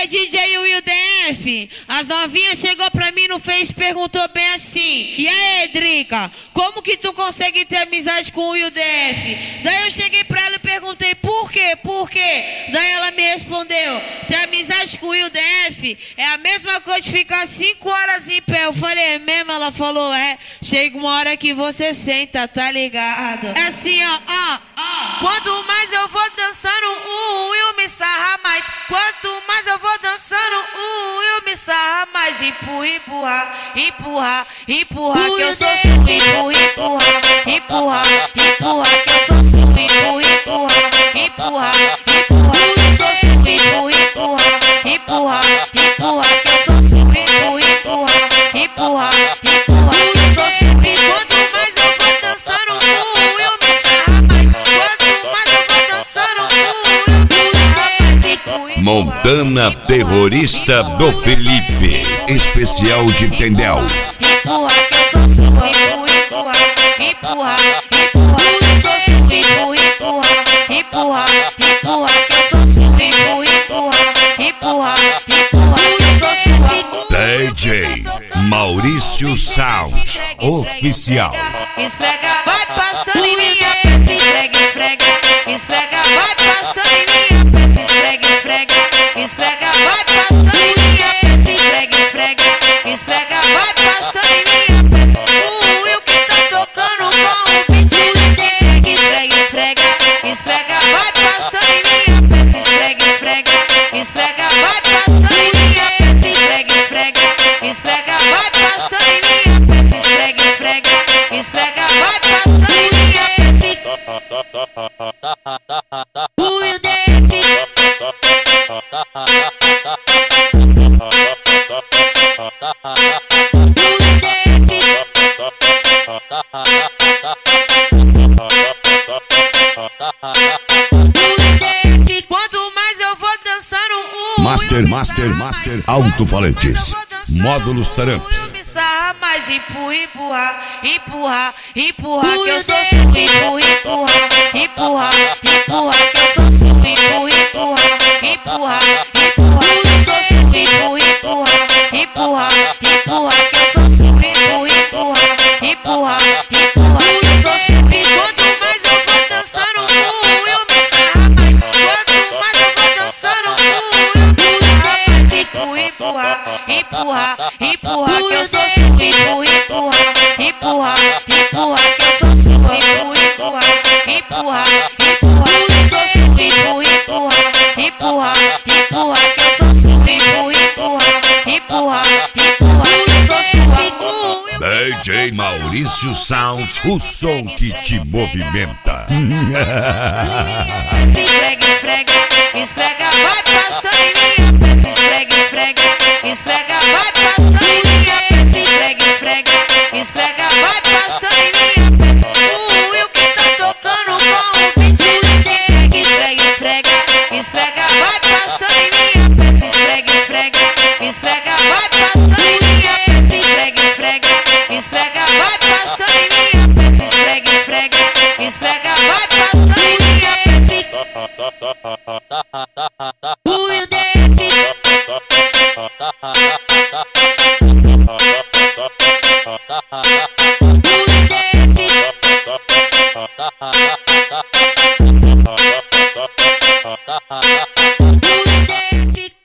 Ei, DJ Will DF, as novinhas chegou pra mim no Face, perguntou bem assim: e aí, Drica, como que tu consegue ter amizade com o Will DF? Daí eu cheguei pra ela e perguntei por quê? Daí ela me respondeu: ter amizade com o Will DF é a mesma coisa de ficar 5 horas em pé. Eu falei, é mesmo? Ela falou, é. Chega uma hora que você senta, tá ligado? É assim, ó. Quanto mais eu vou dançando, o Will me sarra mais. Quanto mais eu vou dançando, o Will me sarra mais. Empurra, que eu sou sua. Empurra, que eu sou sua. Empurra, que eu sou sua. Empurra, que eu sou sua. Empurra, que eu sou sua. Quanto mais eu vou dançando, o Will me sarra mais. Quanto mais eu vou dançando, o Will me sarra mais. Montana Terrorista do Felipe, especial de Tendel. Empurra, que eu sou sua. Empurra, que eu sou sua. Empurra, que eu sou sua. Empurra, que eu sou sua. DJ Maurício Sound Oficial. Esfrega, vai passando em minha peça. Esfrega, vai passando em minha peça. Esfrega, vai passando em minha peça. Esfrega, vai passando em minha peça. O Will que tá tocando com o beat nesse esfrega, vai passando em minha peça. Esfrega, vai passando em minha peça. Esfrega, vai passando em minha peça. Esfrega, vai passando em minha peça. Will DF. Quanto mais eu vou dançando, o Master Alto-Falantes, Módulos Taramps. me sarra mais. Empurra, que eu sou sua. Empurra, que eu sou sua. Empurra, que eu sou sua. Empurra, que eu sou sua. Empurra, que eu sou sua. Quanto mais eu vou dançando, o Will me sarra mais. Quanto mais eu vou dançando, o Will me sarra mais. Empurra, que eu sou sua. Empurra, que eu sou sua. Empurra, que eu sou sua. Empurra, que eu sou sua. Empurra, que eu sou sua. DJ Maurício Sound, o som que te movimenta. Esfrega, vai passando em minha peça. Esfrega, vai passando em minha peça. Esfrega, vai passando em minha peça. O Will que tá tocando com o beat nesse esfrega, vai passando em minha peça. Esfrega, vai passando em minha peça. Esfrega, vai passando em minha peça. Esfrega, vai passando em minha peça.